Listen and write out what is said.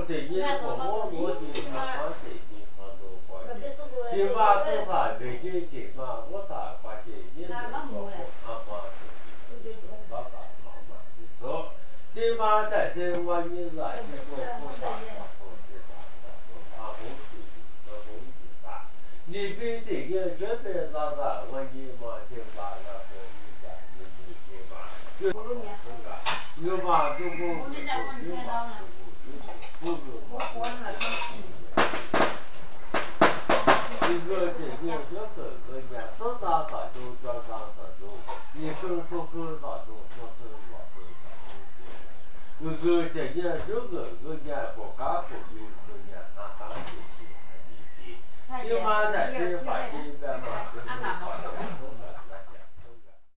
tự nhiên của mỗi thì là có thể thì họ đồ qua thì ba tôi phải về cái chỉ mà có thể qua chỉ như thế có mà bác cả mà thì số thì ba tại sao qua như vậy thì có phải là không thể là không chỉ có không chỉ là你比这个这边那个我你嘛先把那个你家你先把，有嘛就不不一个这个家，多大大就多大大就，你分不分大就不分我分大就，一个这个家不干不比个家啊干就。 nhưng mà tại sao phải đi về mà